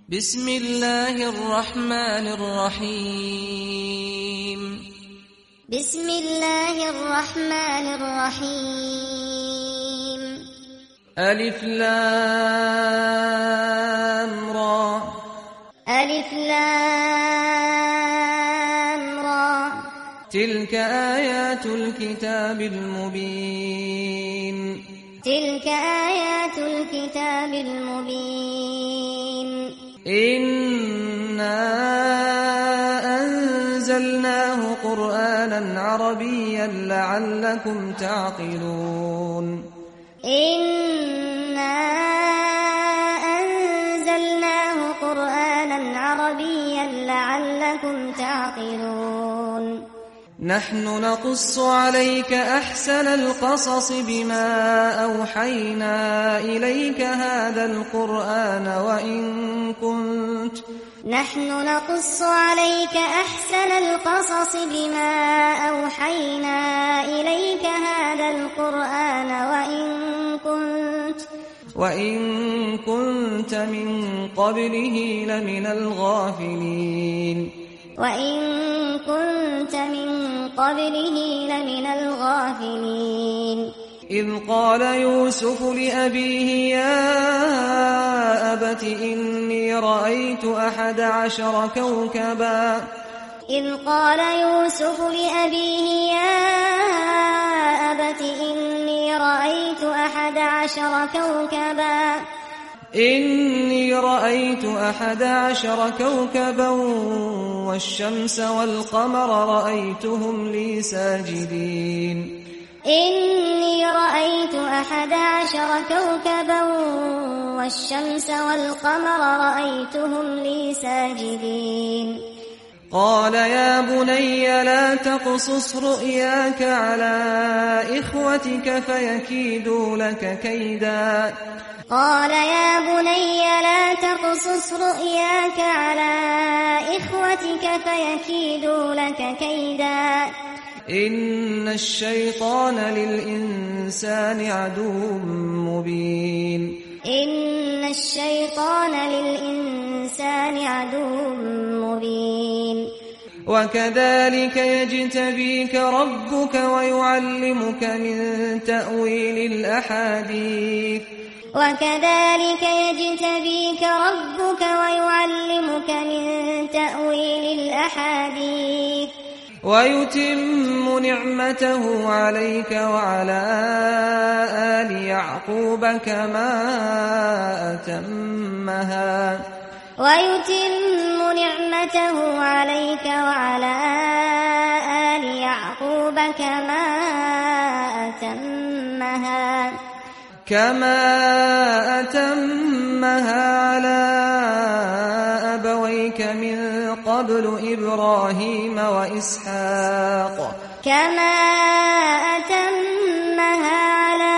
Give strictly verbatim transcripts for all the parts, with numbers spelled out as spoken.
بسم الله الرحمن الرحيم بسم الله الرحمن الرحيم ألف لام را ألف لام را تلك آيات الكتاب المبين تلك آيات الكتاب المبين إنا أنزلناه قرآنا عربيا لعلكم تعقلون إنا أنزلناه قرآنا عربيا لعلكم تعقلون نحن نقص عليك أحسن القصص بما أوحينا إليك هذا القرآن وإن كنت نحن نقص عليك أحسن القصص بما أوحينا إليك هذا القرآن وإن كنت وإن كنت من قبله لمن الغافلين وإن كنت من قبله لمن الغافلين إذ قال يوسف لأبيه يا أبت إني رأيت أحد عشر كوكبا إذ قال يوسف لأبيه يا أبت إني رأيت أحد عشر كوكبا إني رأيت أحد عشر كوكبا والشمس والقمر رأيتهم لي ساجدين إني رأيت أحد عشر كوكبا والشمس والقمر رأيتهم لي ساجدين قال يا بني لا تقصص رؤياك على إخوتك فيكيدوا لك كيدا قال يا بني لا تقصص رؤياك على إخوتك فيكيدوا لك كيدا إن الشيطان للإنسان عدو مبين إن الشيطان للإنسان عدو مبين وكذلك يجتبيك ربك ويعلمك من تأويل الأحاديث وكذلك يجتبيك ربك ويعلمك من تأويل الأحاديث ويتم نعمته عليك وعلى آل يعقوب كما أتمها ويتم نعمته عليك وعلى آل يعقوب كما أتمها كما أتمها على أبويك من قبل إبراهيم وإسحاق كما أتمها على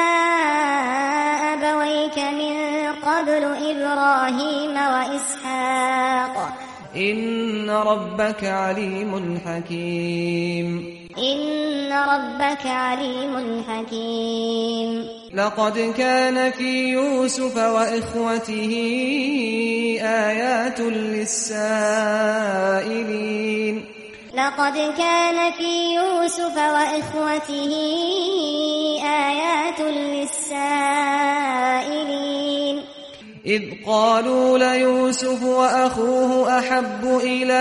أبويك من قبل إبراهيم وإسحاق إن ربك عليم حكيم إن ربك عليم حكيم لقد كان في يوسف وإخوته آيات للسائلين لقد كان في يوسف وإخوته آيات للسائلين إذ قالوا ليوسف وأخوه أحب إلى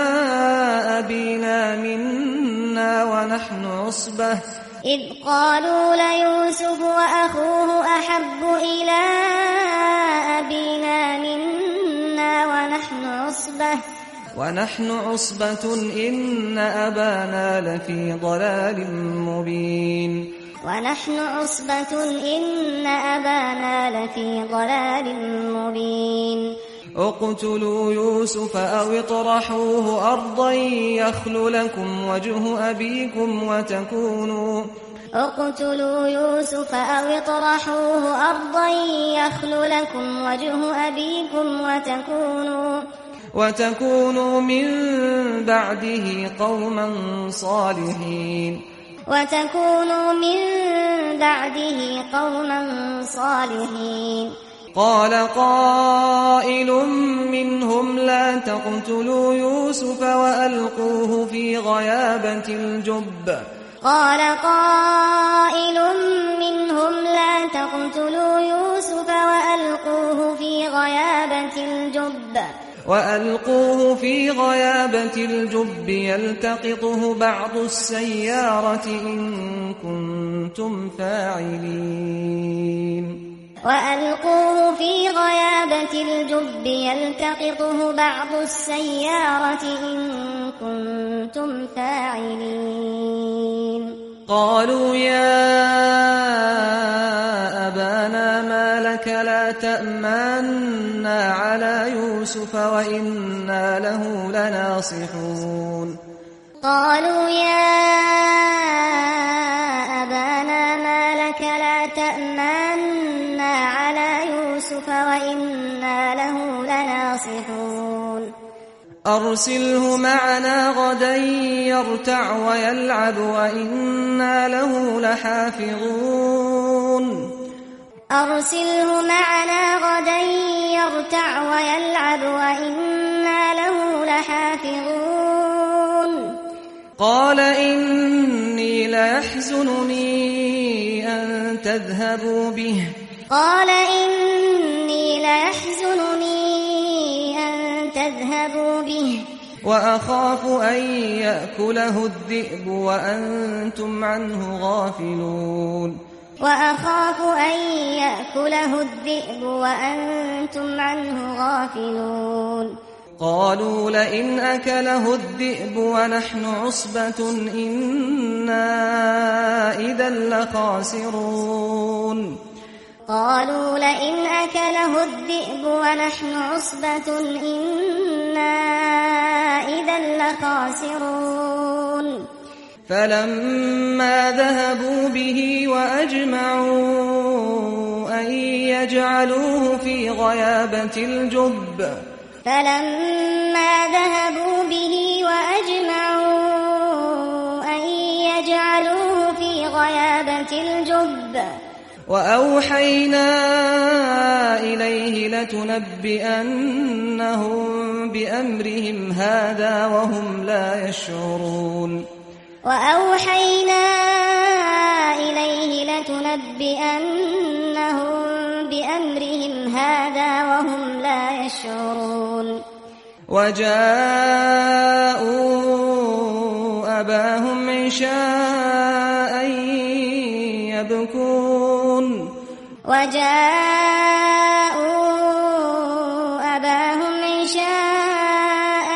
أبينا منا ونحن عصبة إذ قالوا ليوسف وأخوه أحب إلى أبينا منا ونحن عصبة ونحن عصبة إن أبانا لفي ضلال مبين ونحن عصبة إن أبانا لفي ضلال مبين اقتلوا يوسف أو اطرحوه أرضا يخل لكم وجه أبيكم وتكونوا اقتلوا يوسف أو اطرحوه أرضا يخل لكم وجه أبيكم وتكونوا وتكونوا من بعده قوما صالحين وتكونوا من بعده قوما صالحين قال قائل منهم تقتلوا يوسف وألقوه في غيابة الجب قال قائل منهم لا تقتلوا يوسف وألقوه في غيابة الجب وألقوه في غيابة الجب يلتقطه بعض السيارة إن كنتم فاعلين وألقوه في غيابة الجب يلتقطه بعض السيارة إن كنتم فاعلين قالوا يا أبانا ما لك لا تأمنا على يوسف وإنا له لناصحون قالوا يا أبانا ما لك لا تأمنا على يوسف وإنا له لناصحون أرسله معنا غدا يرتع ويلعب وإنا له لحافظون أرسله معنا غدا يرتع ويلعب وإنا له لحافظون قال إني ليحزنني أن تذهبوا به قال إني ليحزنني أن تذهبوا به وأخاف أن يأكله الذئب وأنتم عنه غافلون وأخاف أن يأكله الذئب وأنتم عنه غافلون قالوا لئن أكله الذئب ونحن عصبة إنا إذا لخاسرون قالوا لئن أكله الذئب ونحن عصبة إنا إذا لخاسرون فلما ذهبوا به وأجمعوا أن يجعلوه في غيابة الجب فلما ذهبوا به وأجمعوا أن يجعلوه في غيابة الجب وأوحينا إليه لتنبئنهم بأمرهم هذا وهم لا يشعرون وأوحينا إليه لتنبئنهم بأمرهم هذا وهم لا يشعرون وجاءوا أباهم عشاء يبكون وجاءوا أباهم عشاء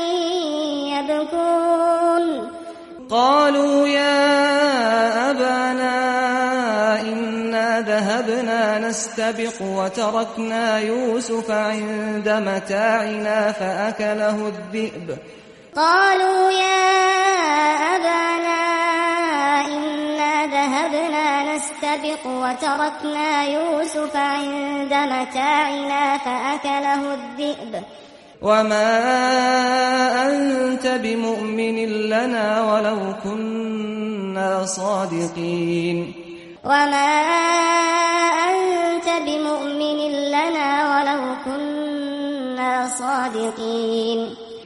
يبكون قالوا يا أبانا إنا ذهبنا نستبق وتركنا يوسف عند متاعنا فأكله الذئب قالوا يا أبانا إنا ذهبنا نستبق وتركنا يوسف عند متاعنا فأكله الذئب وما أنت بمؤمن لنا ولو كنا صادقين وما أنت بمؤمن لنا ولو كنا صادقين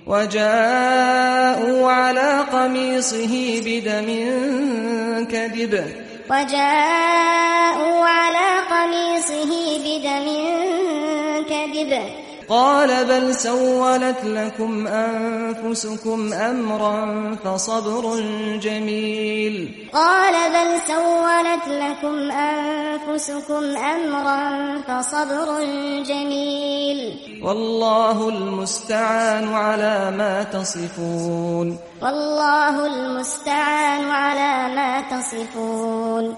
وجاءوا على قميصه بدم كذب وجاءوا على قميصه بدم كذب قال بل سولت لكم أنفسكم أمرا فصبر جميل قال بل سولت لكم أنفسكم أمرا فصبر جميل والله المستعان على ما تصفون والله المستعان على ما تصفون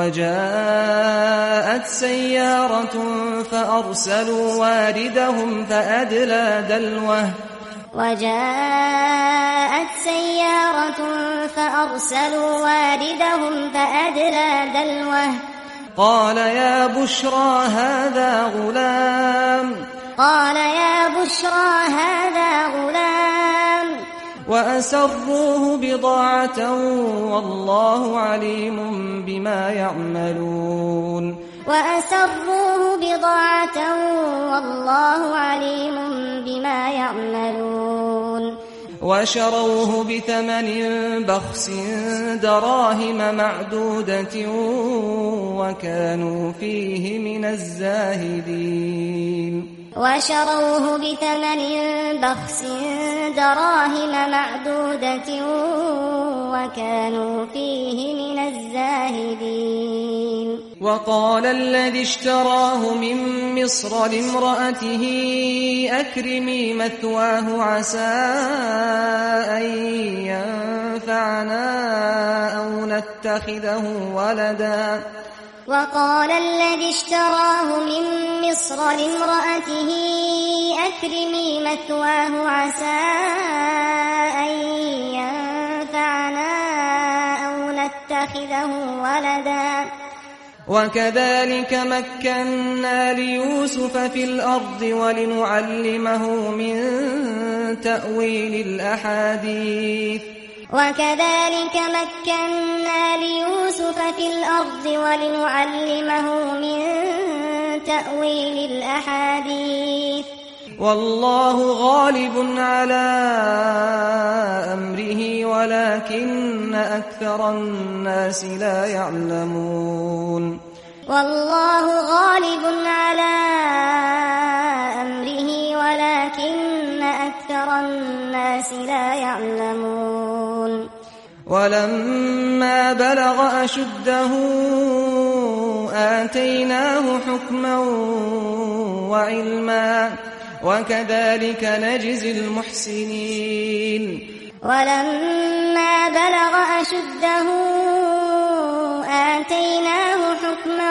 وجاءت سيارة فأرسلوا واردهم فأدلى دلوه وجاءت سيارة فأرسلوا واردهم فأدلى دلوه قال يا بشرى هذا غلام قال يا بشرى هذا غلام وأسروه بضاعة والله عليم بما يعملون وأسروه بضاعة والله عليم بما يعملون يعملون وشروه بثمن بخس دراهم معدودة وكانوا فيه من الزاهدين وشروه بثمن بخس دراهم معدودة وكانوا فيه من الزاهدين وقال الذي اشتراه من مصر لامرأته أكرمي مثواه عسى أن ينفعنا أو نتخذه ولدا وقال الذي اشتراه من مصر لامرأته أكرمي مثواه عسى أن ينفعنا أو نتخذه ولدا وكذلك مكنا ليوسف في الأرض ولنعلمه من تأويل الأحاديث وكذلك مكنا ليوسف في الأرض ولنعلمه من تأويل الأحاديث والله غالب على أمره ولكن أكثر الناس لا يعلمون والله غالب على أمره ولكن أكثر الناس لا يعلمون ولما بلغ أشده آتيناه حكما وعلما وكذلك نجزي المحسنين ولما بلغ أشده آتيناه حكما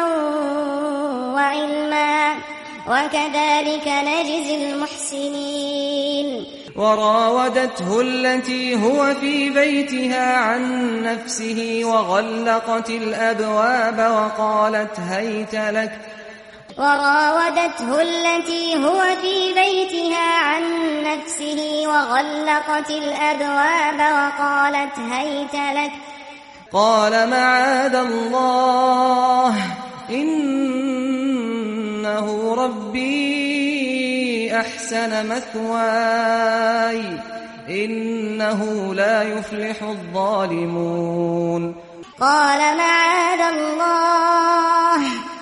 وعلما وكذلك نجزي المحسنين وراودته التي هو في بيتها عن نفسه وغلقت الأبواب وقالت هيت لك وراودته التي هو في بيتها عن نفسه وغلقت الأبواب وقالت هيت لك قال معاذ الله إنه ربي أحسن مثواي إنه لا يفلح الظالمون قال معاذ الله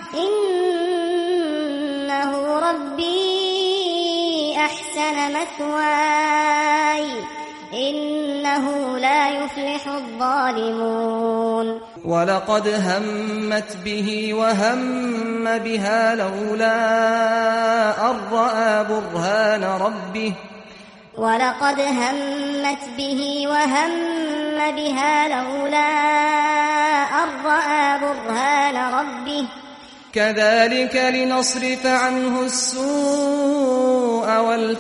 إنه ربي أحسن مثواي إنه لا يفلح الظالمون ولقد همت به وهم بها لولا أن رأى برهان ربه ولقد همت به وهم بها لولا أن رأى برهان ربه كذلك لنصرف عنه السوء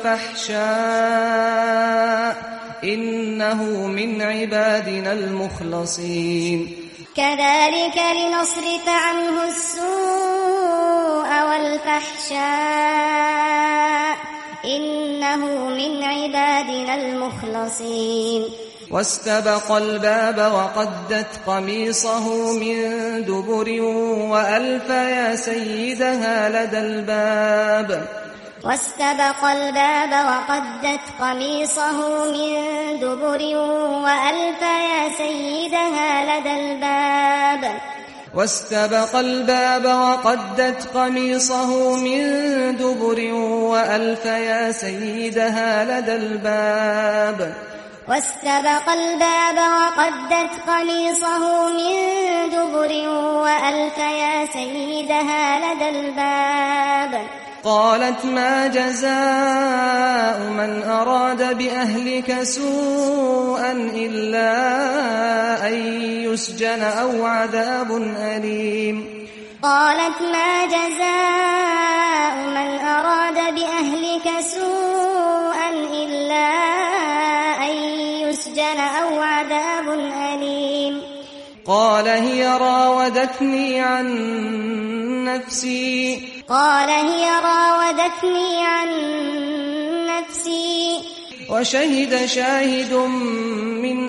والفحشاء إنه من عبادنا المخلصين كذلك لنصرف عنه السوء والفحشاء إنه من عبادنا المخلصين واستبق الباب وقدت قميصه من دبر وألف يا سيدها لدى الباب واستبق الباب وقدت قميصه من دبر وألف يا سيدها لدى الباب واستبق الباب وقدت قميصه من دبر وألف يا سيدها لدى الباب واستبق الباب وقدت قميصه من دبر وألف يا سيدها لدى الباب قالت ما جزاء من أراد بأهلك سوءا إلا أن يسجن أو عذاب أليم قالت ما جزاء من أراد بأهلك سوءا إلا أن يسجن أو عذاب أليم قال هي راودتني عن نفسي قال هي راودتني عن نفسي وشهد شاهد من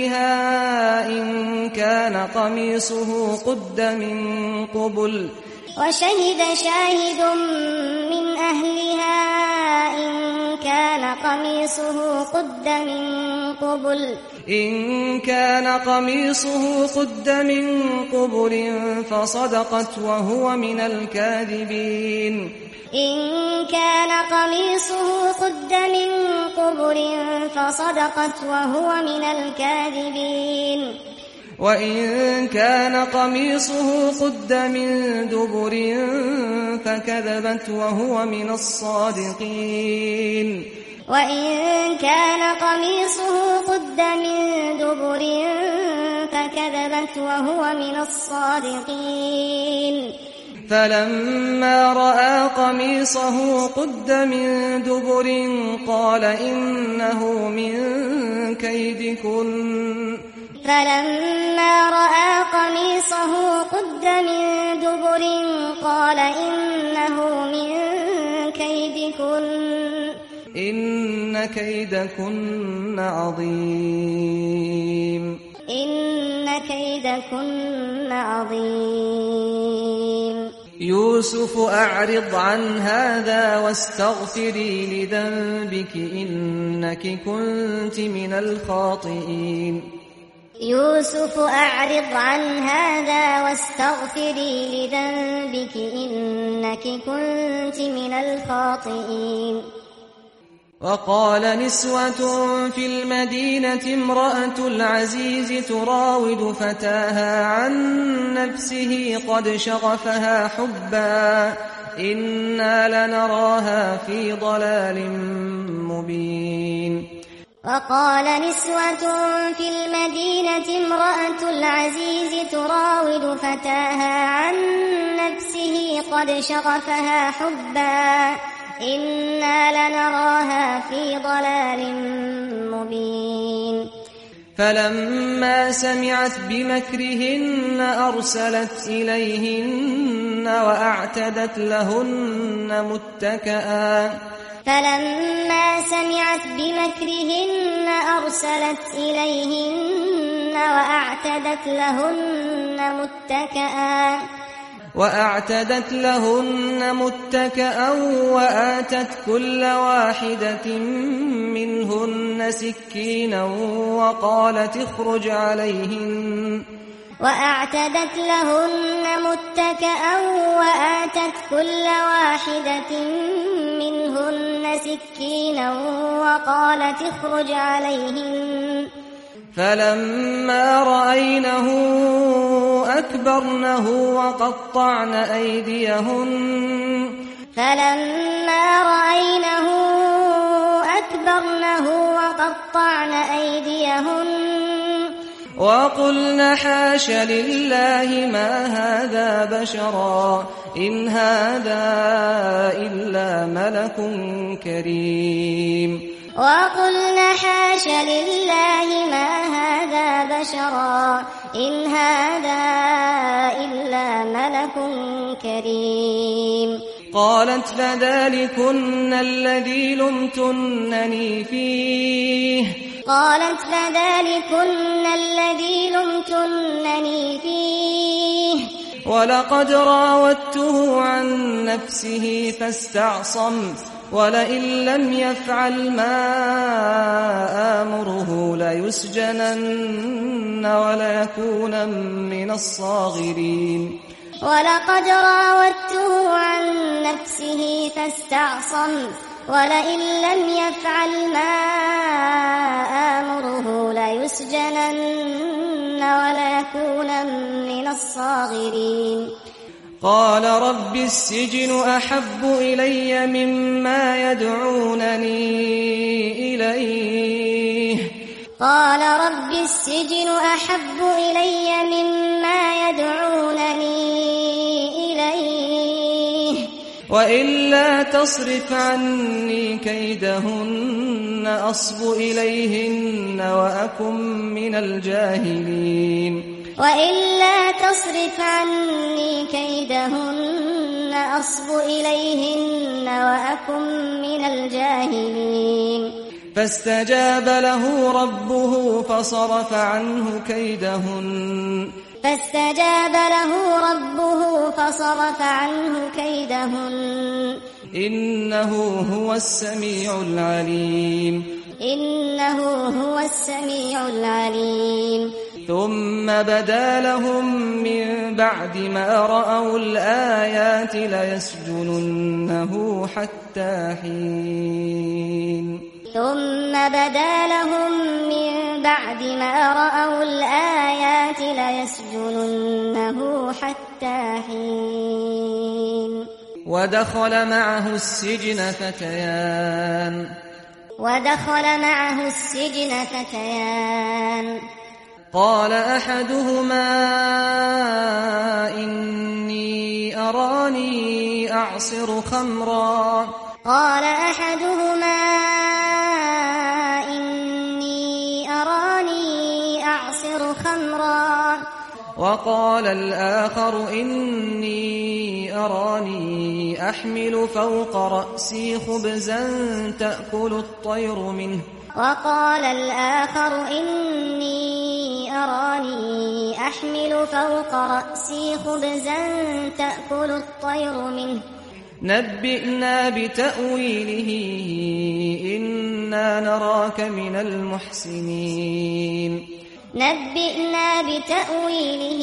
أهلها إن كان قميصه قد من قبل وشهد شاهد من أهلها إن كان قميصه قد من قبل إن كان قميصه قد من قبل فصدقت وهو من الكاذبين إن كان قميصه قد من قبل فصدقت وهو من الكاذبين وإن كان قميصه قد من دبر فكذبت وهو من الصادقين وإن كان قميصه قد من دبر فكذبت وهو من الصادقين فلما رأى قميصه قد من دبر قال إنه من كيدكن فلما رأى قميصه قد من دبر قال إنه من كيدكن إن كيدكن عظيم إن كيدكن عظيم يوسف أعرض عن هذا واستغفري لذنبك إنك كنت من الخاطئين يوسف أعرض عن هذا واستغفري لذنبك إنك كنت من الخاطئين وقال نسوة في المدينة امرأة العزيز تراود فتاها عن نفسه قد شغفها حبا إنا لنراها في ضلال مبين وقال نسوة في المدينة امرأة العزيز تراود فتاها عن نفسه قد شغفها حبا إنا لنراها في ضلال مبين فلما سمعت بمكرهن أرسلت إليهن وأعتدت لهن متكئا فلما سمعت بمكرهن أرسلت إليهن وأعتدت لهن متكئا وأعتدت لهن متكئا وآتت كل واحدة منهن سكينا وقالت اخرج عليهن وأعتدت لهن متكئا وآتت كل واحدة منهن سكينا وقالت اخرج عليهن فلما رأينه أكبرنه وقطعن أيديهن فلما رأينه أكبرنه وقطعن أيديهن وقلن حاش لله ما هذا بشرا إن هذا إلا ملك كريم وقلن حاش لله ما هذا بشرا إن هذا إلا ملك كريم قالت فذلكن الذي لمتنني فيه قالت فذلكن الذي لمتنني فيه ولقد راودته عن نفسه فاستعصم ولئن لم يفعل ما آمره ليسجنن وليكون من الصاغرين ولقد راودته عن نفسه فاستعصم ولئن لم يفعل ما آمره ليسجنن وليكون من الصاغرين قال رب السجن أحب إلي مما يدعونني إليه قال رب السجن أحب إلي مما يدعونني إليه وإلا تصرف عني كيدهن أصب إليهن وأكن من الجاهلين وإلا تصرف عني كيدهن أصب إليهن وأكن من الجاهلين فاستجاب له ربه فصرف عنه كيدهن فاستجاب له ربه فصرف عنه كيدهن إنه هو السميع العليم إنه هو السميع العليم ثم بدا لهم من بعد ما رأوا الآيات ليسجننه حتى حين ثم بدا لهم من بعد ما رأوا الآيات ليسجننه حتى حين ودخل معه السجن فتيان ودخل معه السجن فتيان قال أحدهما إني أراني أعصر خمرا قال أحدهما إني أراني أعصر خمرا وقال الآخر إني أراني أحمل فوق رأسي خبزا تأكل الطير منه وقال الآخر إني أراني أحمل فوق رأسي خبزا تأكل الطير منه نبئنا بتأويله إنا نراك من المحسنين نبئنا بتأويله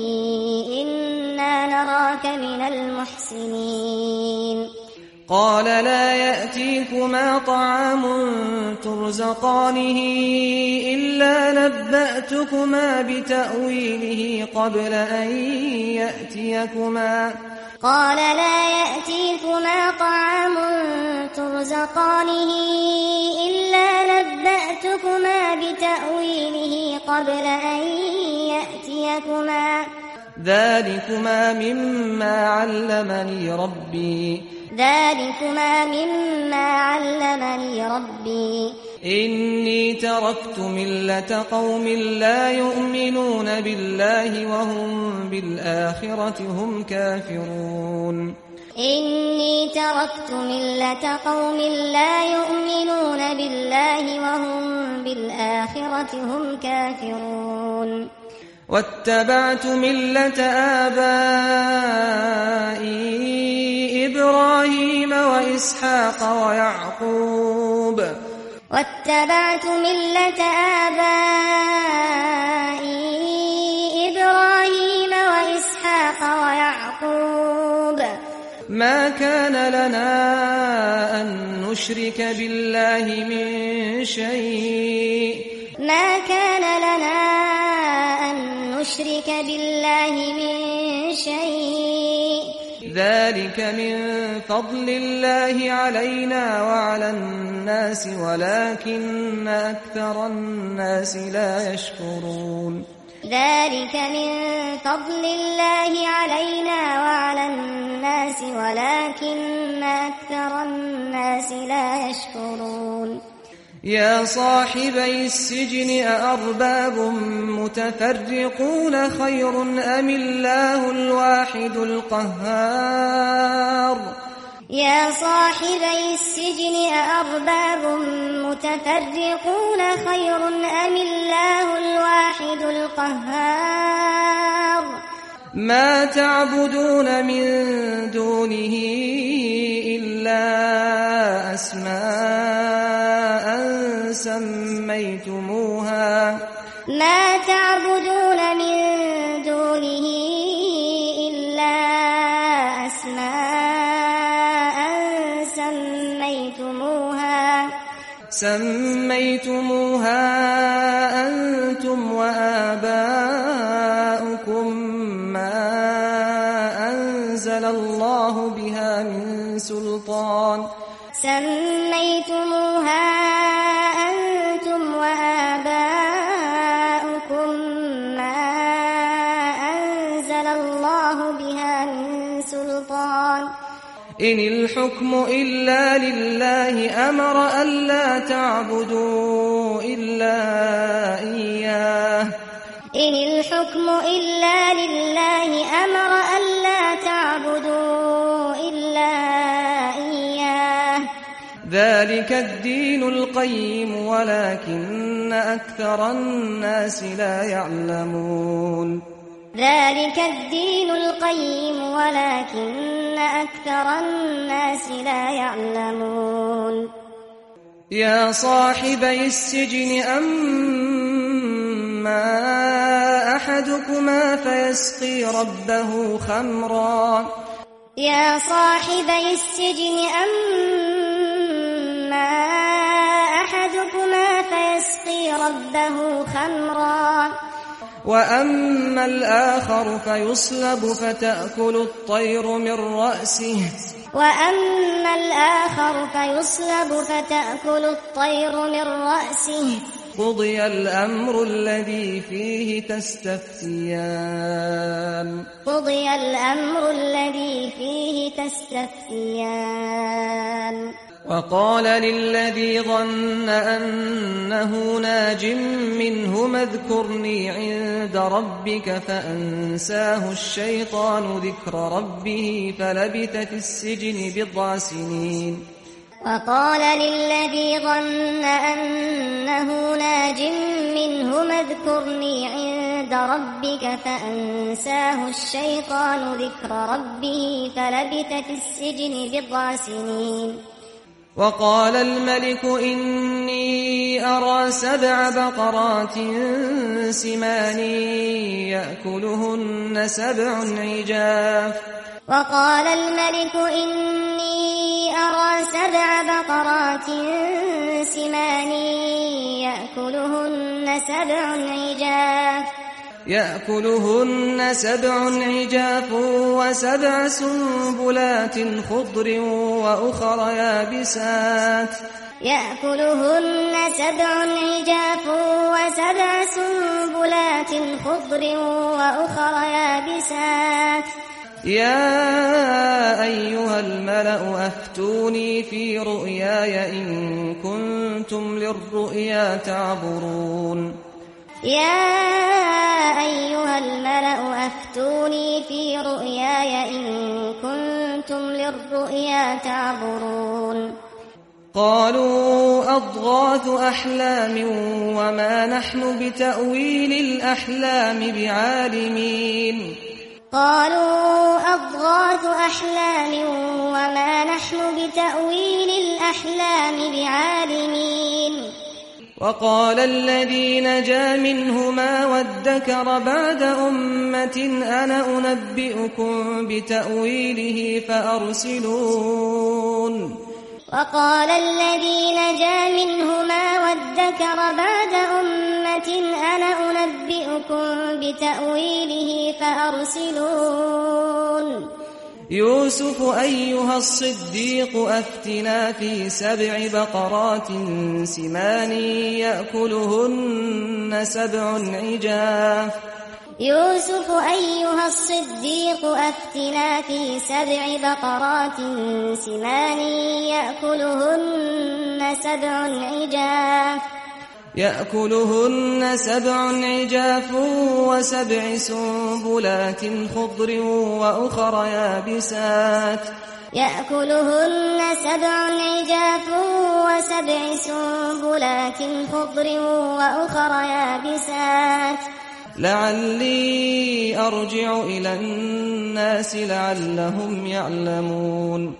إنا نراك من المحسنين قال لا يأتيكما طعام ترزقانه إلا نبأتكما بتأويله قبل أن يأتيكما قال لا يأتيكما طعام ترزقانه إلا نبأتكما بتأويله قبل أن يأتيكما ذلكما مما علمني ربي ذلكما مما علمني ربي إني تركت ملة قوم لا يؤمنون بالله وهم بالآخرة هم كافرون إني تركت ملة قوم لا يؤمنون بالله وهم بالآخرة هم كافرون واتبعت ملة آبائي إبراهيم وإسحاق ويعقوب واتبعت ملة آبائي إبراهيم وإسحاق ويعقوب ما كان لنا أن نشرك بالله من شيء ما كان لنا أن نشرك بالله من شيء ذلك من فضل الله علينا وعلى الناس ولكن أكثر الناس لا يشكرون ذلك من فضل الله علينا وعلى الناس ولكن أكثر الناس لا يشكرون يا صاحبي السجن أأرباب متفرقون خير أم الله الواحد القهار يا صاحبي السجن أأرباب متفرقون خير أم الله الواحد القهار ما تعبدون من دونه إلا أسماء سميتموها ما تعبدون من دونه إلا أسماء سميتموها سميتموها أنتم وآباؤكم ما أنزل الله بها من سلطان سميتموها أنتم وآباؤكم ما أنزل الله بها من سلطان إن الحكم إلا لله أمر ألا تعبدوا إلا إياه إن الحكم إلا لله أمر ألا تعبدوا إلا إياه ذلك الدين القيم ولكن أكثر الناس لا يعلمون ذلك الدين القيم ولكن أكثر الناس لا يعلمون يا صاحبي السجن أما أحدكما فيسقي ربه خمرا يا صاحبي السجن أما أحدكما فيسقي ربه خمرا وأما الآخر فيصلب فتأكل الطير من رأسه وأما الآخر فيصلب فتأكل الطير من رأسه قضي الأمر الذي فيه تستفتيان قضي الأمر الذي فيه تستفتيان وقال للذي ظن أنه ناج منهما اذكرني عند ربك فأنساه الشيطان ذكر ربه فلبث في السجن بضع سنين وقال للذي ظن أنه ناج منهما اذكرني عند ربك فأنساه الشيطان ذكر ربه فلبث في السجن بضع سنين وقال الملك إني أرى سبع بقرات سمان يأكلهن سبع عجاف وقال الملك إني أرى سبع بقرات سمان يأكلهن سبع عجاف يأكلهن سبع عجاف وسبع سنبلات خضر وأخر يابسات يأكلهن سبع عجاف وسبع سنبلات خضر وأخر يابسات يا أيها الملأ أفتوني في رؤياي إن كنتم للرؤيا تعبرون يا أيها الملأ أفتوني في رؤياي إن كنتم للرؤيا تعبرون قالوا أضغاث أحلام وما نحن بتأويل الأحلام بعالمين قالوا أضغاث أحلام وما نحن بتأويل الأحلام بعالمين وقال الذي نجا منهما وادكر بعد أمة أنا أنبئكم بتأويله فأرسلون وقال الذي نجا منهما وادكر بعد أمة أنا أنبئكم بتأويله فأرسلون يوسف أيها الصديق أفتنا في سبع بقرات سمان يأكلهن سبع عجاف يوسف أيها الصديق أفتنا في سبع بقرات سمان يأكلهن سبع عجاف يأكلهن سبع عجاف وسبع سنبلات خضر وأخر يابسات يأكلهن سبع عجاف وسبع سنبلات خضر وأخر يابسات لعلي أرجع إلى الناس لعلهم يعلمون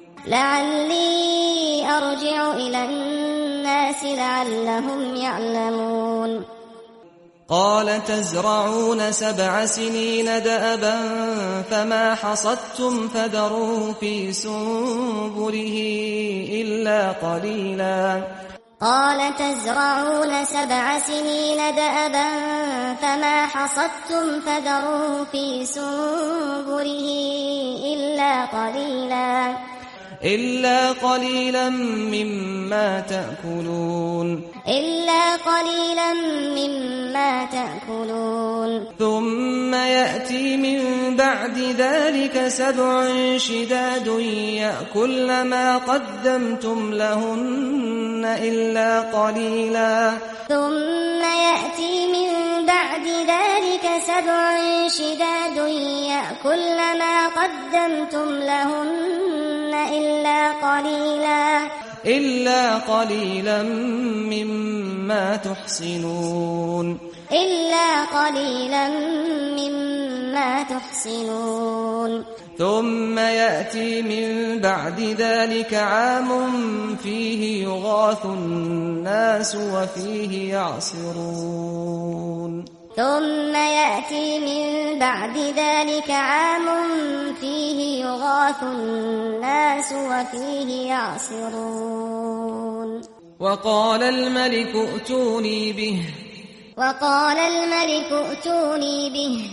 لعلي أرجع إلى الناس لعلهم يعلمون قال تزرعون سبع سنين دأبا فما حصدتم فذروه في سنبله إلا قليلا قال تزرعون سبع سنين دأبا فما حصدتم فذروه في سنبله إلا قليلا إلا قليلا مما تأكلون إلا قليلا مما تأكلون ثم يأتي من بعد ذلك سبع شداد يأكل ما قدمتم لهن إلا قليلا ثم يأتي من بعد ذلك سبع شداد يأكل ما قدمتم لهن إلا قليلا إلا قليلا مما تحصنون إلا قليلا مما تحسنون ثم يأتي من بعد ذلك عام فيه يغاث الناس وفيه يعصرون ثم يأتي من بعد ذلك عام فيه يغاث الناس وفيه يعصرون وقال الملك ائتوني به وقال الملك ائتوني به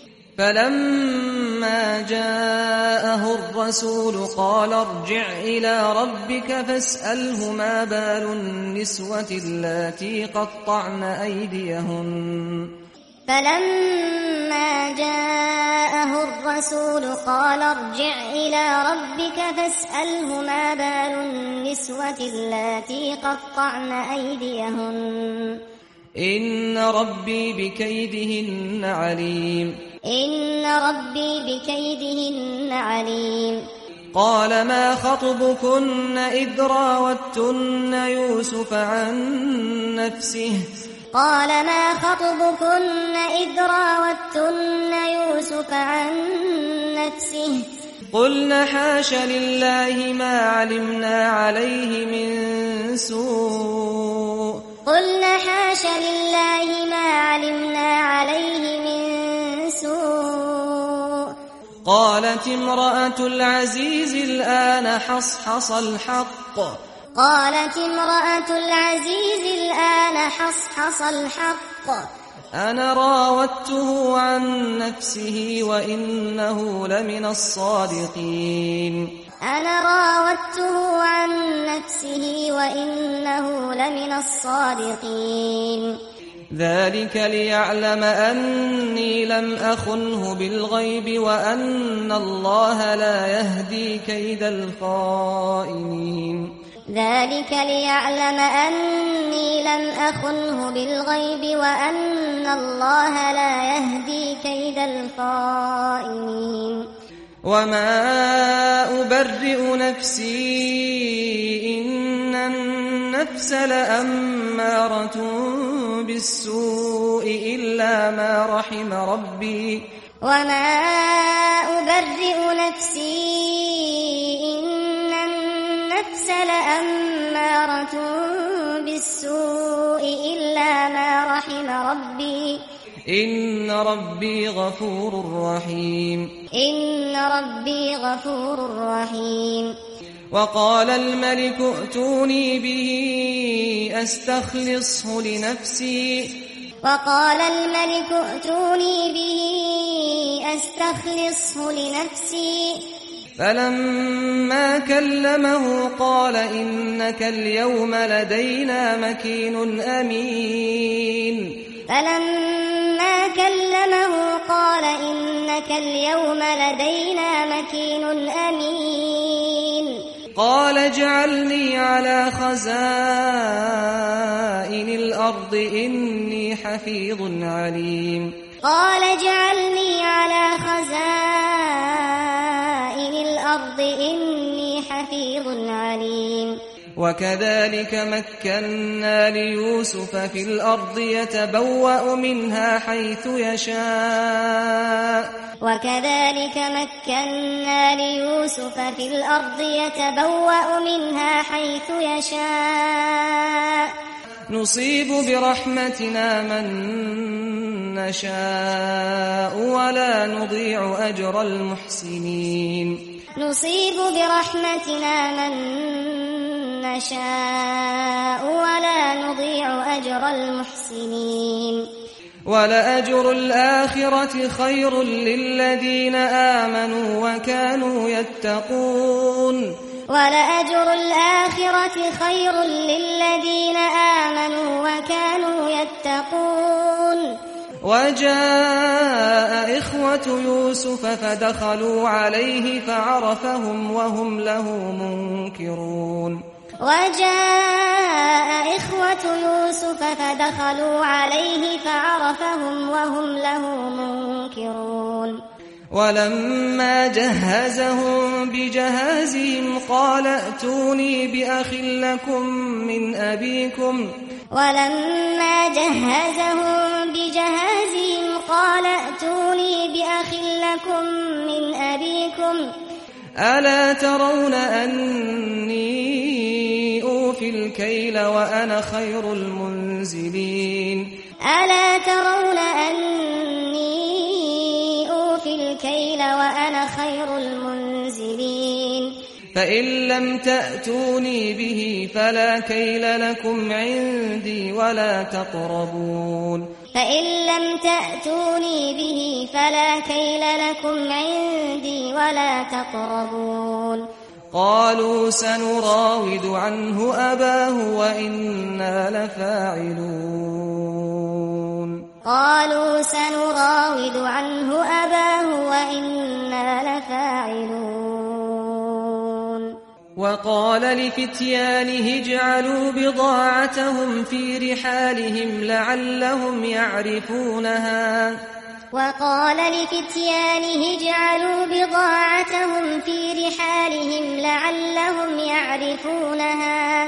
فلما جاءه الرسول قال ارجع إلى ربك فاسأله ما بال النسوة اللاتي قطعن أيديهن فلما جاءه الرسول قال ارجع إلى ربك فاسأله ما بال النسوة اللاتي قطعن أيديهن إن ربي بكيدهن عليم إن ربي بكيدهن عليم قال ما خطبكن إذ راوتن يوسف عن نفسه قال ما خطبكن إذ راوتن يوسف عن نفسه قلنا حاش لله ما علمنا عليه من سوء قلنا حاش لله ما علمنا عليه من سوء قالت امرأة العزيز الآن حصحص الحق قالت امرأة العزيز الآن حصحص الحق أنا راودته عن نفسه وإنه لمن الصادقين أنا راودته عن نفسه وإنه لمن الصادقين ذلك ليعلم أني لم أخنه بالغيب وأن الله لا يهدي كيد الخائنين ذلك ليعلم أني لم أخنه بالغيب وأن الله لا يهدي كيد الخائنين وما أبرئ نفسي إن النفس لأمارة بالسوء إلا ما رحم ربي وما أبرئ نفسي إن النفس لأمارة بالسوء إلا ما رحم ربي إن ربي غفور رحيم إن ربي غفور رحيم وقال الملك ائتوني به أستخلصه لنفسي وقال الملك ائتوني به أستخلصه لنفسي فلما كلمه قال إنك اليوم لدينا مكين أمين فلما كلمه قال إنك اليوم لدينا مكين أمين قال اجعلني على خزائن الأرض إني حفيظ عليم قال اجعلني على خزائن الأرض إني حفيظ عليم وكذلك مكنا ليوسف في الأرض يتبوأ منها حيث يشاء وكذلك مكنا ليوسف في الأرض يتبوأ منها حيث يشاء نصيب برحمتنا من نشاء ولا نضيع أجر المحسنين نصيب برحمتنا من نشاء ولا نضيع أجر المحسنين ولأجر الآخرة خير للذين آمنوا وكانوا يتقون ولأجر الآخرة خير للذين آمنوا وكانوا يتقون وجاء إخوة يوسف فدخلوا عليه فعرفهم وهم له منكرون وجاء إخوة يوسف فدخلوا عليه فعرفهم وهم له منكرون ولما جهزهم بجهازهم قال ائتوني بأخ لكم من أبيكم ولما جهزهم بجهازهم قال ائتوني بأخ لكم من أبيكم ألا ترون أني أوفي الكيل وأنا خير المنزلين ألا ترون أني أوفي الكيل وأنا خير المنزلين فإن لم تأتوني به فلا كيل لكم عندي ولا تقربون فإن لم تأتوني به فلا كيل لكم عندي ولا تقربون قالوا سنراود عنه أباه وإنا لفاعلون قالوا سنراود عنه أباه وإنا لفاعلون وقال لفتيانه اجعلوا بضاعتهم في رحالهم لعلهم يعرفونها وقال لفتيانه اجعلوا بضاعتهم في رحالهم لعلهم يعرفونها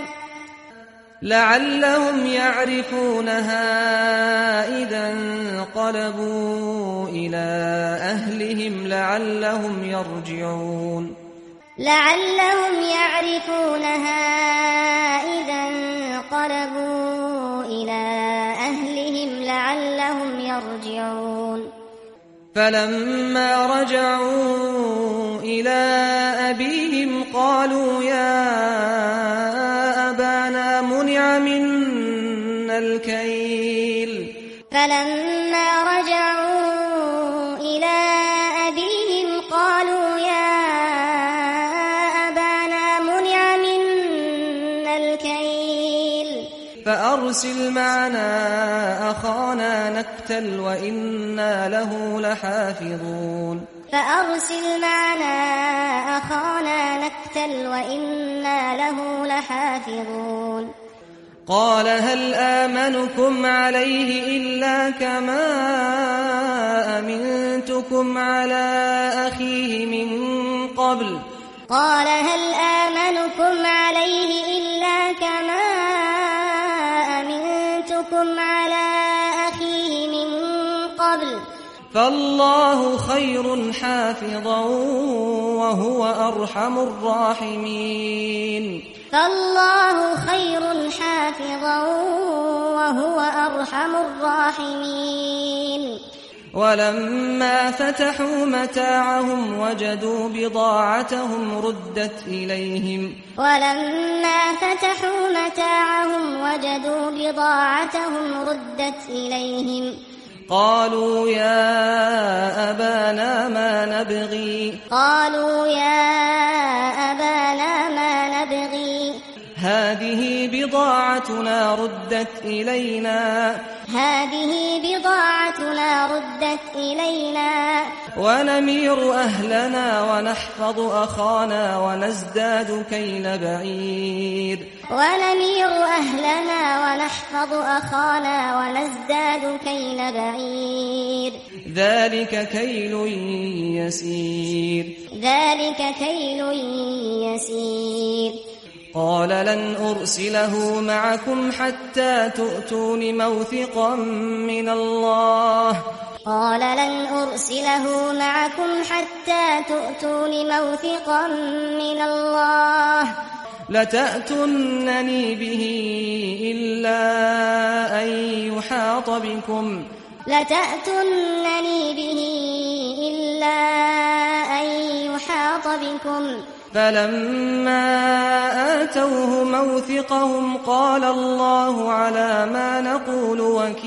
لعلهم يعرفونها إذا انقلبوا إلى أهلهم لعلهم يرجعون لعلهم يعرفونها إذا انقلبوا إلى أهلهم لعلهم يرجعون فلما رجعوا إلى أبيهم قالوا يا أبانا منع منا الكيل فلما رجعوا إلى أبيهم قالوا يا أبانا منع منا الكيل فأرسل معنا أخانا نكتل وإنا له لحافظون فأرسل معنا أخانا نكتل وإنا له لحافظون قال هل آمنكم عليه إلا كما أمنتكم على أخيه من قبل قال هل آمنكم عليه إلا كما أمنتكم على أخيه من قبل فالله خير حافظا وهو أرحم الراحمين فالله خير حافظا وهو أرحم الراحمين ولما فتحوا متاعهم وجدوا بضاعتهم ردت إليهم ولما فتحوا متاعهم وجدوا بضاعتهم ردت إليهم قالوا يا أبانا ما نبغي قالوا يا أبانا ما نبغي هذه بضاعتنا ردت إلينا هذه بضاعتنا ردت إلينا ونمير أهلنا ونحفظ أخانا ونزداد كيل بعير ونمير أهلنا ونحفظ أخانا ونزداد كيل بعير ذلك كيل يسير ذلك كيل يسير قال لن أرسله معكم حتى تؤتون موثقا من الله قال لن أرسله معكم حتى تؤتون موثقا من الله لتأتونني به إلا أن يحاط بكم لتأتونني به إلا أن يحاط بكم فلما آتوه موثقهم قال الله على ما نقول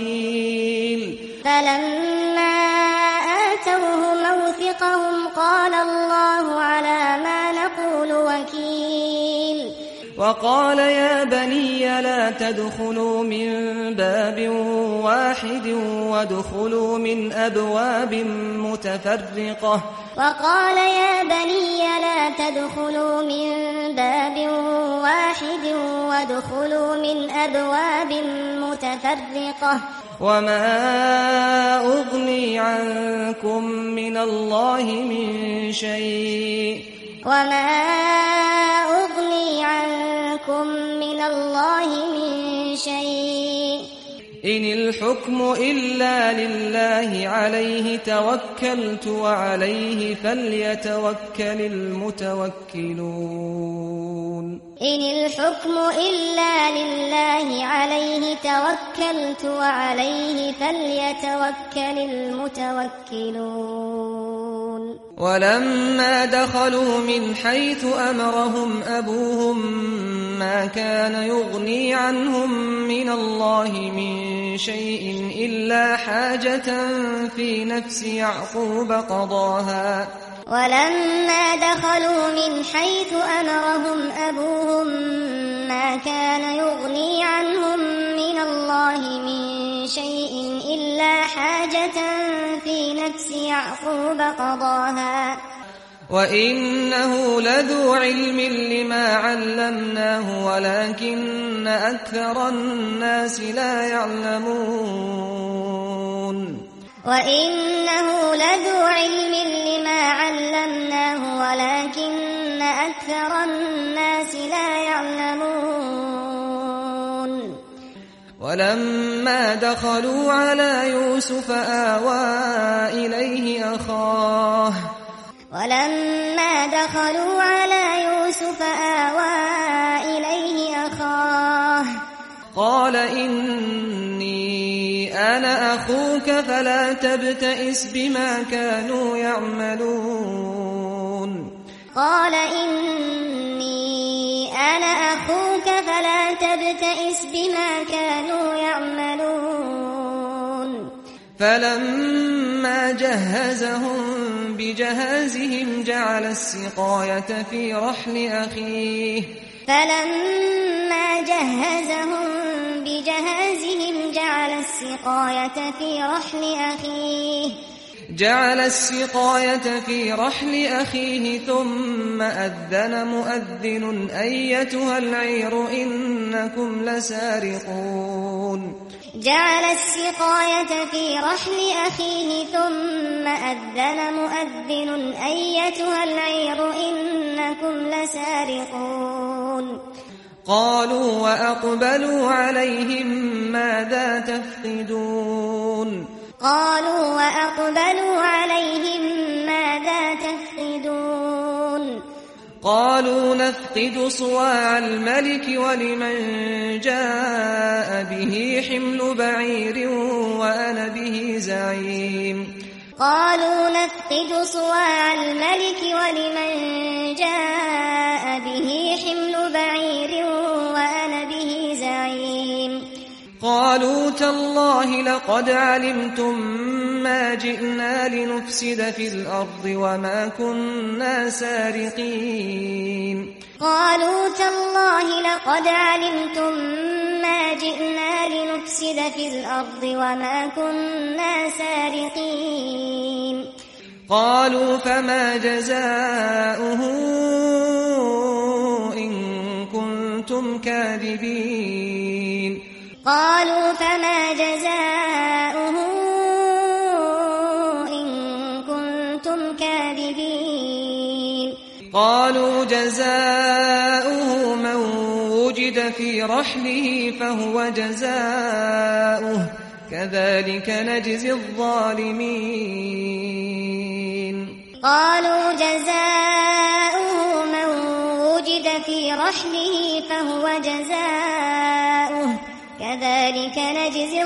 وكيل فلما آتوه موثقهم قال الله على ما نقول وكيل وقال يا بني لا تدخلوا من باب واحد وادخلوا من أبواب متفرقة وقال يا بني لا تدخلوا من باب واحد وادخلوا من أبواب متفرقة وما أغني عنكم من الله من شيء وما أغني عنكم من الله من شيء إن الحكم إلا لله عليه توكلت وعليه فليتوكل المتوكلون إن الحكم إلا لله عليه توكلت وعليه فليتوكل المتوكلون ولما دخلوا من حيث أمرهم أبوهم ما كان يغني عنهم من الله من شيء إلا حاجة في نفس يعقوب قضاها ولما دخلوا من حيث أمرهم أبوهم ما كان يغني عنهم من الله من شيء إلا حاجة في نفس يعقوب قضاها وإنه لذو علم لما علمناه ولكن أكثر الناس لا يعلمون وإنه لذو علم لما علمناه ولكن أكثر الناس لا يعلمون ولما دخلوا على يوسف آوى إليه أخاه ولما دخلوا على يوسف آوى إليه أخاه قال إني أنا أخوك فلا تبتئس بما كانوا يعملون قال إني أنا أخوك فلا تبتئس بما كانوا يعملون فلما جهزهم بجهازهم جعل السقاية في رحل أخيه فلما جهزهم بجهازهم جعل السقاية في رحل أخيه جعل السقاية في رحل أخيه ثم أذن مؤذن أيتها العير إنكم لسارقون جعل السقاية في رحل أخيه ثم أذن مؤذن أيتها العير إنكم لسارقون قالوا وأقبلوا عليهم ماذا تفقدون قالوا وأقبلوا عليهم ماذا تفقدون قالوا نفقد صواع الملك ولمن جاء به حمل بعير وأنا به زعيم قالوا نفقد صواع الملك ولمن جاء به حمل بعير وأنا به زعيم قالوا تالله لقد علمتم ما جئنا لنفسد في الأرض وما كنا سارقين قالوا تالله لقد علمتم ما جئنا لنفسد في الأرض وما كنا سارقين قالوا فما جزاؤه إن كنتم كاذبين قالوا فما جزاؤه إن كنتم كاذبين قالوا جزاؤه من وجد في رحله فهو جزاؤه كذلك نجزي الظالمين قالوا جزاؤه من وجد في رحله فهو جزاؤه كذلك نجزي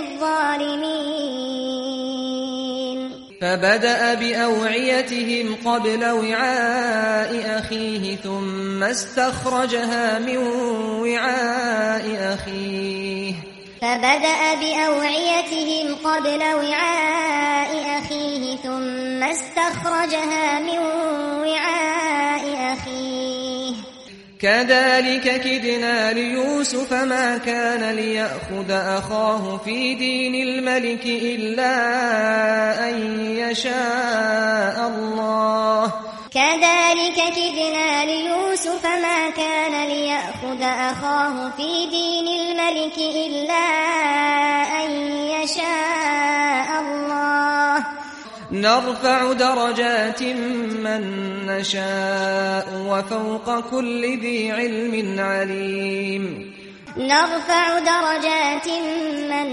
الظالمين فبدأ بأوعيتهم قبل وعاء أخيه ثم استخرجها من وعاء أخيه فبدأ بأوعيتهم قبل وعاء أخيه ثم استخرجها من وعاء أخيه كذلك كدنا ليوسف ما كان ليأخذ أخاه في دين الملك إلا أن يشاء الله كذلك كدنا ليوسف ما كان ليأخذ أخاه في دين الملك إلا أن يشاء الله نرفع درجات من نشاء وفوق كل ذي علم عليم نرفع درجات من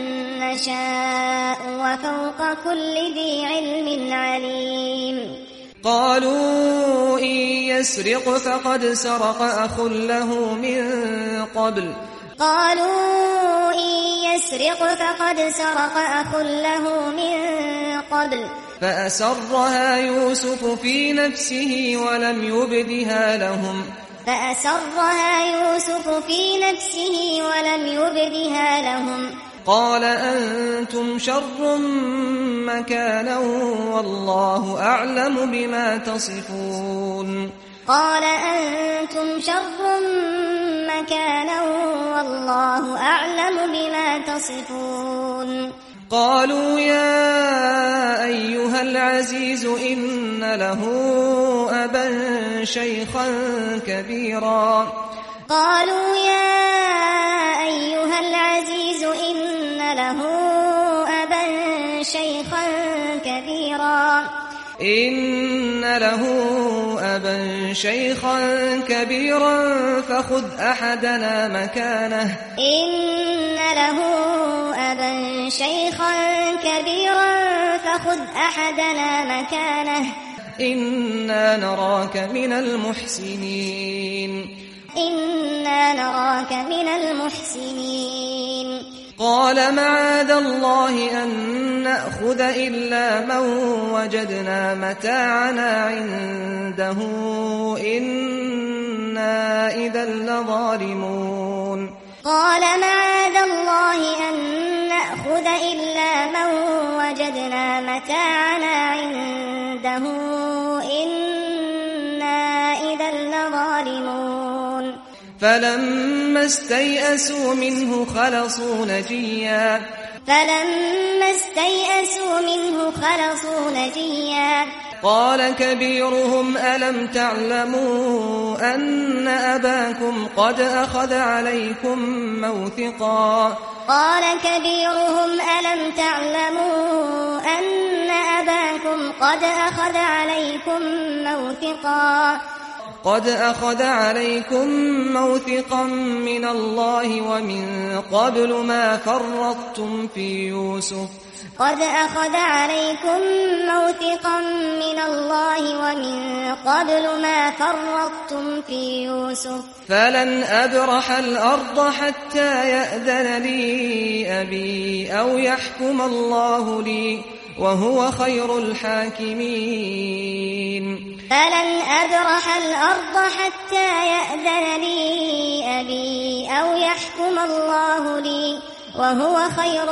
نشاء وفوق كل ذي علم عليم قالوا إن يسرق فقد سرق أخ له من قبل قالوا إن يسرق فقد سرق أخ له من قبل فأسرها يوسف في نفسه ولم يبدها لهم فأسرها يوسف في نفسه ولم يبدها لهم قال أنتم شر مكانا والله أعلم بما تصفون قال أنتم شر مكانا والله أعلم بما تصفون قالوا يا أيها العزيز إن له أبا شيخا كبيرا قالوا يا أيها العزيز إن له أبا شيخا كبيرا إن له أبا شيخا كبيرا فخذ أحدنا مكانه إن له أبا شيخا كبيرا فخذ أحدنا مكانه إنا نراك من المحسنين إنا نراك من المحسنين قال معاذ الله أن نأخذ إلا من وجدنا متاعنا عنده إنا إذا لظالمون قال معاذ الله أن نأخذ إلا من وجدنا متاعنا عنده إنا إذا لظالمون فلما استيئسوا منه خلصوا نجيا فلما استيئسوا منه خلصوا نجيا قال كبيرهم ألم تعلموا أن أباكم قد أخذ عليكم موثقا قال كبيرهم ألم تعلموا أن أباكم قد أخذ عليكم موثقا قد أخذ عليكم موثقا من الله ومن قبل ما فرطتم في يوسف قد أخذ عليكم موثقا من الله ومن قبل ما فرطتم في يوسف فلن أبرح الأرض حتى يأذن لي أبي أو يحكم الله لي وهو خير الحاكمين فلن أبرح الأرض حتى يأذن لي أبي أو يحكم الله لي وهو خير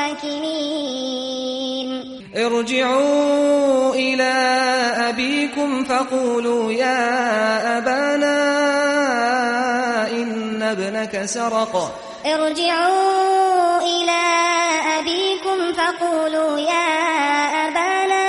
الحاكمين ارجعوا إلى أبيكم فقولوا يا أبانا إن ابنك سرق ارجعوا إلى أبيكم فقولوا يا أبانا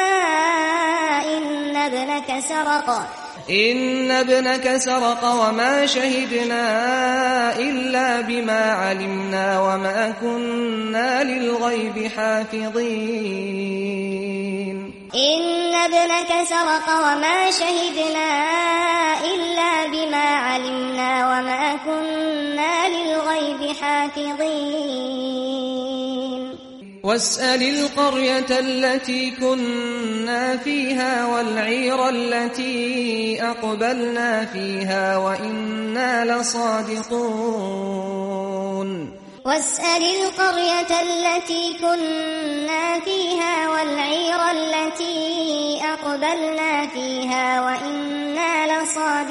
إن ابنك سرق إن ابنك سرق وما شهدنا إلا بما علمنا وما كنا للغيب حافظين إن ابنك سرق وما شهدنا إلا بما علمنا وما كنا للغيب حافظين واسأل القرية التي كنا فيها والعير التي أقبلنا فيها وإنا لصادقون واسأل القرية التي كنا فيها والعير التي أقبلنا فيها وإنا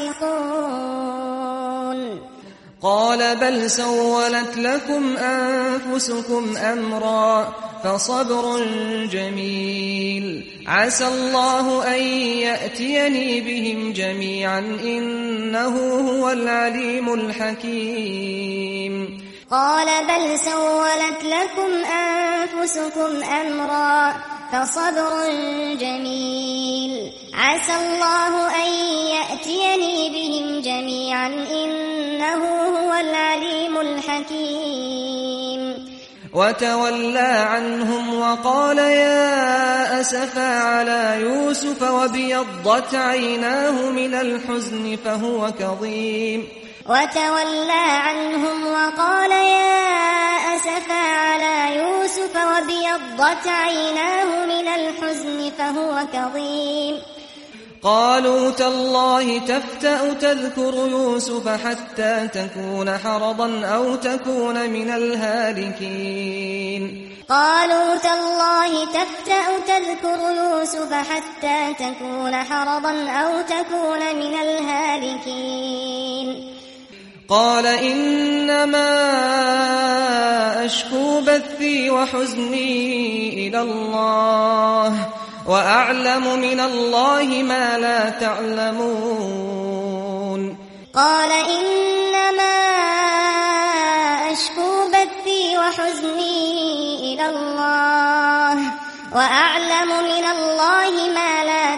لصادقون قال بل سولت لكم أنفسكم أمرا فصبر جميل عسى الله أن يأتيني بهم جميعا إنه هو العليم الحكيم قال بل سولت لكم أنفسكم أمرا فصبر جميل عسى الله أن يأتيني بهم جميعا إنه هو العليم الحكيم وتولى عنهم وقال يا أسفا على يوسف وابيضت عيناه من الحزن فهو كظيم وتولى عنهم وقال يا أسفا على يوسف ابيضت عيناه من الحزن فهو كظيم قالوا تالله تفتأ تذكر يوسف حتى تكون حرضا أو تكون من الهالكين قالوا تالله تفتأ تذكر يوسف حتى تكون حرضا أو تكون من الهالكين قال إنما أشكو بثي وحزني إلى الله وأعلم من الله ما لا تعلمون قال إنما أشكو بثي وحزني إلى الله وأعلم من الله ما لا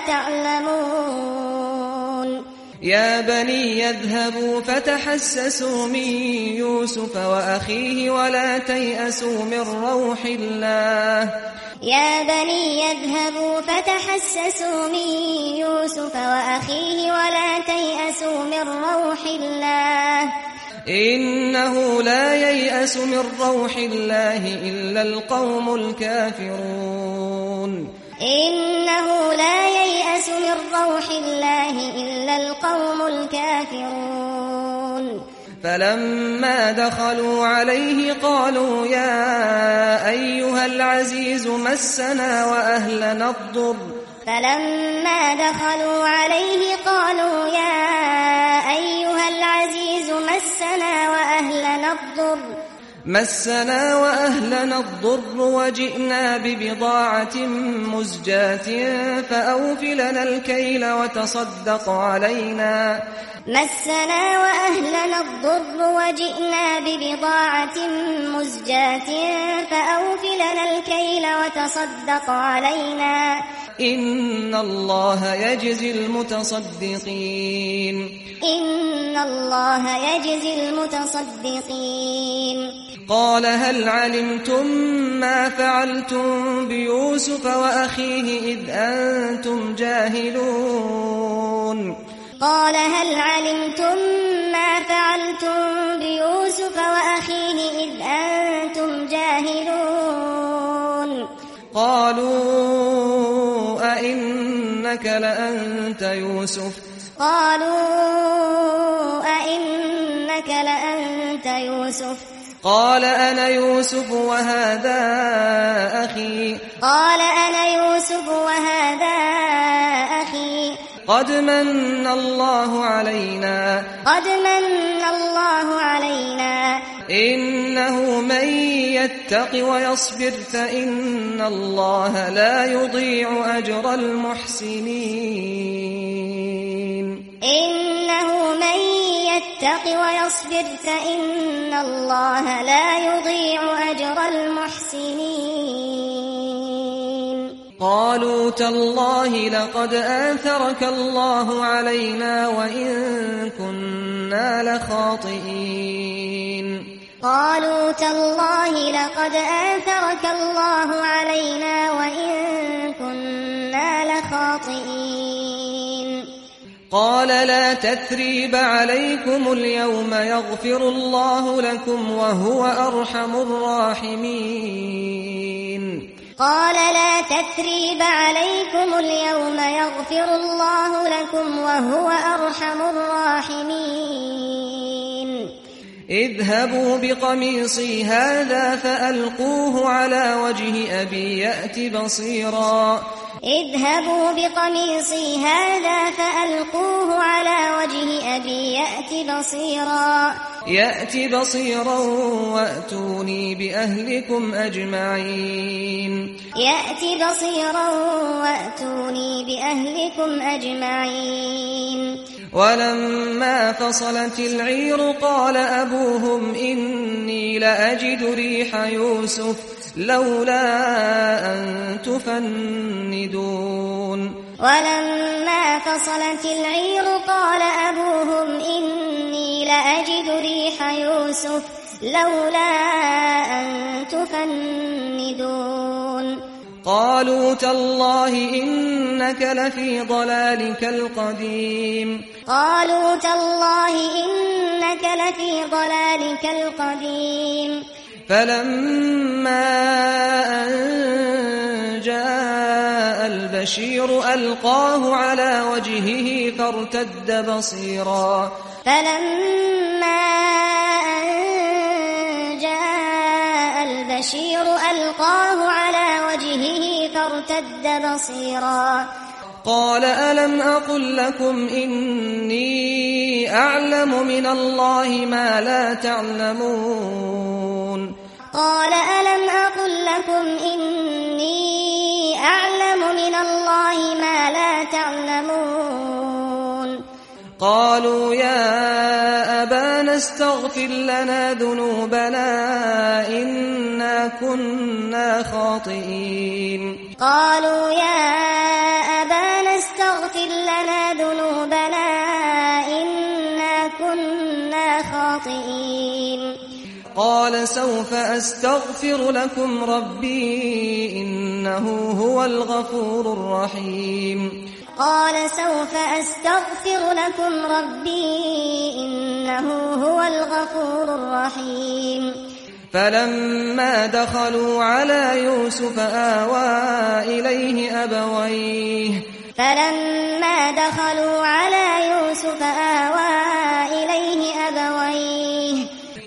تعلمون يا بني يذهبوا فتحسسوا من يوسف وأخيه ولا تيأسوا من روح الله يا بني يذهبوا فتحسسوا من يوسف وأخيه ولا تيأسوا من روح الله إنه لا ييأس من روح الله إلا القوم الكافرون إنه لا ييأس من روح الله إلا القوم الكافرون فلما دخلوا عليه قالوا يا أيها العزيز مسنا وأهلنا الضر فلما دخلوا عليه قالوا يا أيها العزيز مسنا وأهلنا الضر مسنا وأهلنا الضر وجئنا ببضاعة مزجاة فأوف لنا الكيل وتصدق علينا مسنا وأهلنا الضر وجئنا ببضاعة مزجاة فأوف لنا الكيل وتصدق علينا إن الله يجزي المتصدقين إن الله يجزي المتصدقين قال هل علمتم ما فعلتم بيوسف وأخيه إذ أنتم جاهلون قال هل علمتم ما فعلتم بيوسف وأخيه إذ أنتم جاهلون قالوا أئنك لأنت يوسف قالوا أئنك لأنت يوسف قال أنا يوسف وهذا أخي قال أنا يوسف وهذا أخي قد من الله علينا قد من الله علينا إنه من يتق ويصبر فإن الله لا يضيع أجر المحسنين إنه من يتق ويصبر فإن الله لا يضيع أجر المحسنين قالوا تالله لقد آثرك الله علينا وإن كنا لخاطئين قالوا تالله لقد آثرك الله علينا وإن كنا لخاطئين قال لا تثريب عليكم اليوم يغفر الله لكم وهو أرحم الراحمين قال لا تثريب عليكم اليوم يغفر الله لكم وهو أرحم الراحمين اذهبوا بقميصي هذا فألقوه على وجه أبي يأت بصيرا اذهبوا بقميصي هذا فألقوه على وجه أبي يأت بصيرا يأت بصيرا وأتوني بأهلكم أجمعين يأت بصيرا وأتوني بأهلكم أجمعين ولما فصلت العير قال أبوهم إني لأجد ريح يوسف لولا أن تفندون ولما فصلت العير قال أبوهم إني لأجد ريح يوسف لولا أن تفندون قالوا تالله إنك لفي ضلالك القديم قالوا تالله إنك لفي ضلالك القديم فلما أن جاء البشير ألقاه على وجهه فارتد بصيرا فلما أن جاء البشير ألقاه على وجهه فارتد بصيرا قال ألم أقل لكم إني أعلم من الله ما لا تعلمون قال ألم أقل لكم إني أعلم من الله ما لا تعلمون قالوا يا أبانا استغفر لنا ذنوبنا إنا كنا خاطئين قالوا يا أبانا استغفر لنا ذنوبنا إنا كنا خاطئين قال سوف أستغفر لكم ربي إنه هو الغفور الرحيم قال سوف أستغفر لكم ربي إنه هو الغفور الرحيم فلما دخلوا على يوسف آوى إليه أبويه فلما دخلوا على يوسف آوى إليه أبويه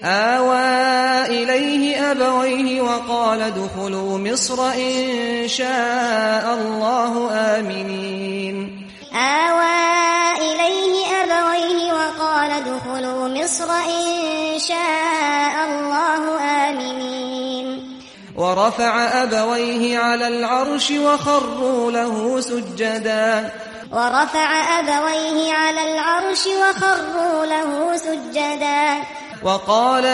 آوى إليه أبويه وقال ادخلوا مصر إن شاء الله آمنين آوى إليه أبويه وقال ادخلوا مصر إن شاء الله آمنين ورفع أبويه على العرش وخروا له سجدا ورفع أبويه على العرش وخروا له سجدا وقال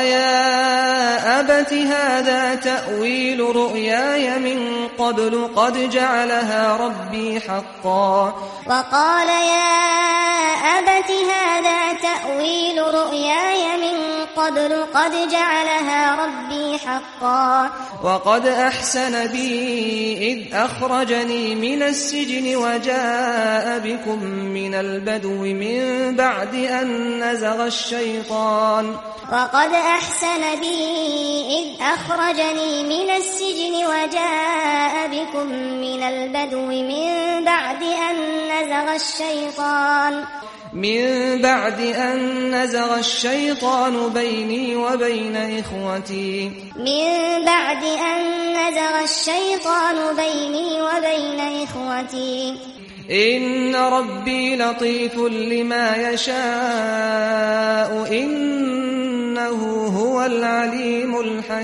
يا أبت هذا تأويل رؤياي من قبل قد جعلها ربي حقا وقال يا أبت هذا تأويل رؤياي من قبل قد جعلها ربي حقا وقد أحسن بي إذ أخرجني من السجن وجاء بكم من البدو من بعد أن نزغ الشيطان وقد أحسن بي إذ أخرجني من السجن وجاء بكم من البدو من بعد أن نزغ الشيطان من بعد أن نزغ الشيطان بيني وبين إخوتي من بعد أن نزغ الشيطان بيني وبين إخوتي إن ربي لطيف لما يشاء إنه هو العليم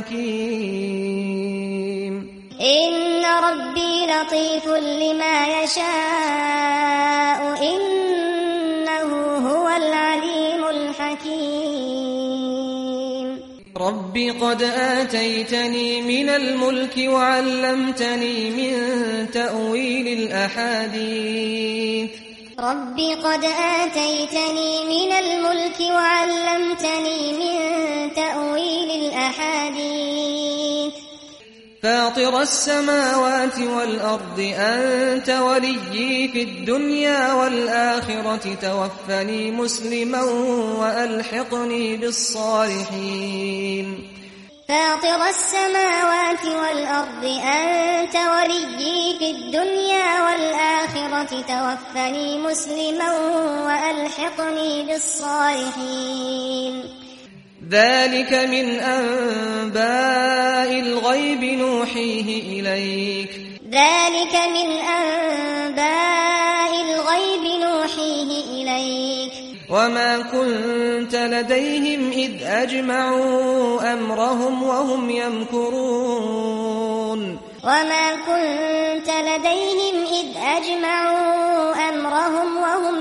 الحكيم إن ربي لطيف لما يشاء إنه هو العليم الحكيم رب قد آتيتني من الملك وعلمتني من تأويل الأحاديث رب قد آتيتني من الملك وعلمتني من تأويل الأحاديث فاطر السماوات والأرض أنت وليي في الدنيا والآخرة توفني مسلما وألحقني بالصالحين فاطر السماوات والأرض أنت وليي في الدنيا والآخرة توفني مسلما وألحقني بالصالحين ذلك من أنباء الغيب نوحيه إليك ذلك من أنباء الغيب نوحيه إليك وما كنت لديهم إذ أجمعوا أمرهم وهم يمكرون وما كنت لديهم إذ أجمعوا أمرهم وهم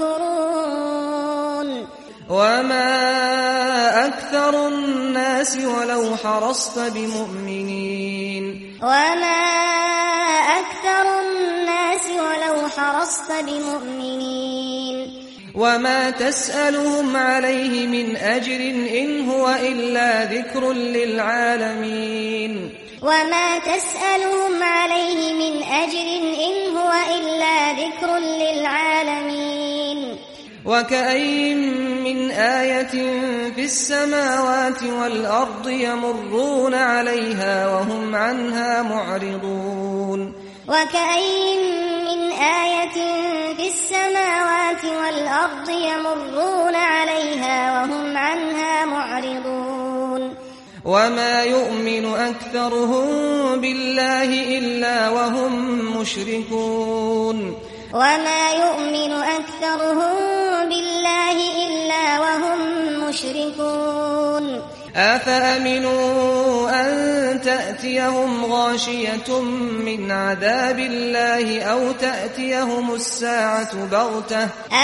يمكرون وما أكثر الناس ولو حرصت بمؤمنين وما أكثر الناس ولو حرصت بمؤمنين وما تسألهم عليه من أجر إن هو إلا ذكر للعالمين وما تسألهم عليه من أجر إن هو إلا ذكر للعالمين وكأين من آية في السماوات والأرض يمرون عليها وهم عنها معرضون وكأين من آية في السماوات والأرض يمرون عليها وهم عنها معرضون وما يؤمن أكثرهم بالله إلا وهم مشركون وما يؤمن أكثرهم بالله إلا وهم مشركون أفأمنوا أن تأتيهم غاشية من عذاب الله أو تأتيهم الساعة بغتة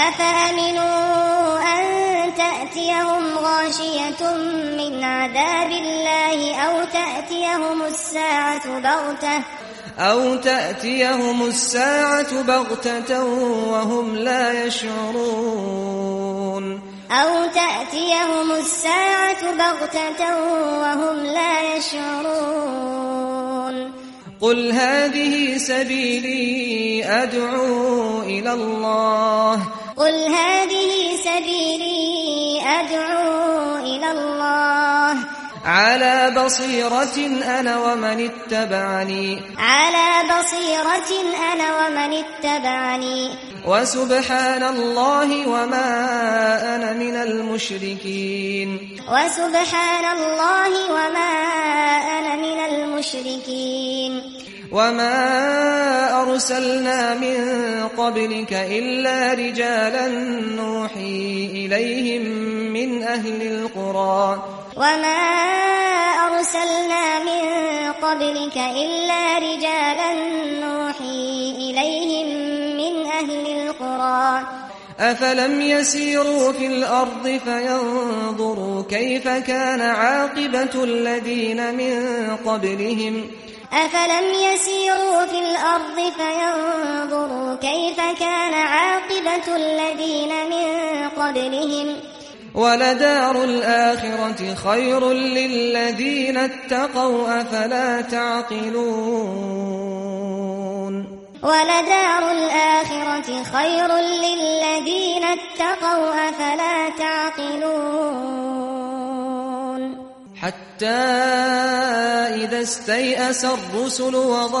أفأمنوا أن تأتيهم غاشية من عذاب الله أو تأتيهم الساعة بغتة أو تأتيهم الساعة بغتة وهم لا يشعرون أو تأتيهم الساعة بغتة وهم لا يشعرون قل هذه سبيلي أدعو إلى الله قل هذه سبيلي أدعو إلى الله على بصيرة أنا ومن اتبعني على بصيرة أنا ومن اتبعني وسبحان الله وما أنا من المشركين وسبحان الله وما أنا من المشركين وما أرسلنا من قبلك إلا رجالا نوحي إليهم من أهل القرى وما أرسلنا من قبلك إلا رجالا نوحي إليهم من أهل القرى أفلم يسيروا في الأرض فينظروا كيف كان عاقبة الذين من قبلهم أفلم يسيروا في الأرض فينظروا كيف كان عاقبة الذين من قبلهم ولدار الآخرة خير للذين اتقوا أفلا تعقلون ولدار الآخرة خير للذين اتقوا أفلا تعقلون حتى إذا استيأس الرسل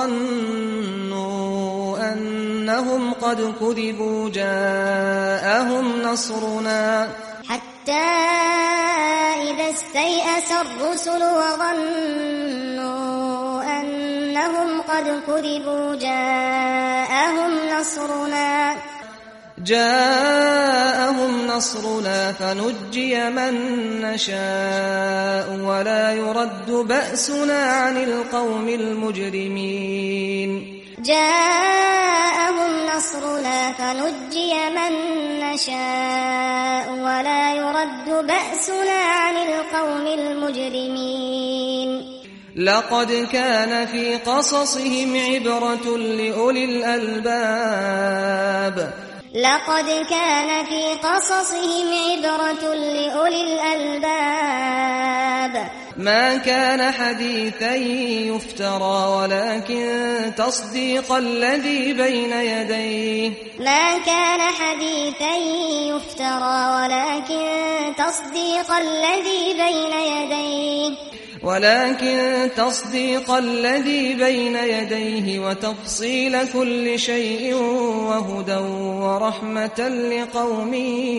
وظنوا أنهم قد كذبوا جاءهم نصرنا حتى إذا استيأس الرسل وظنوا أنهم قد كذبوا جاءهم نصرنا جاءهم نصرنا فنجي من نشاء ولا يرد بأسنا عن القوم المجرمين جاءهم نصرنا فنجي من نشاء ولا يرد بأسنا عن القوم المجرمين لقد كان في قصصهم عبرة لأولي الألباب لقد كان في قصصهم عبرة لأولي الألباب ما كان حديثا يفترى ولكن تصديق الذي بين يديه ما كان حديثا يفترى ولكن تصديق الذي بين يديه ولكن تصديق الذي بين يديه وتفصيل كل شيء وهدى ورحمة لقوم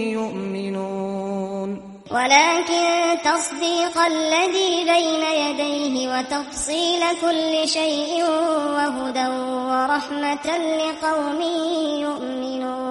يؤمنون ولكن تصديق الذي بين يديه وتفصيل كل شيء وهدى ورحمة لقوم يؤمنون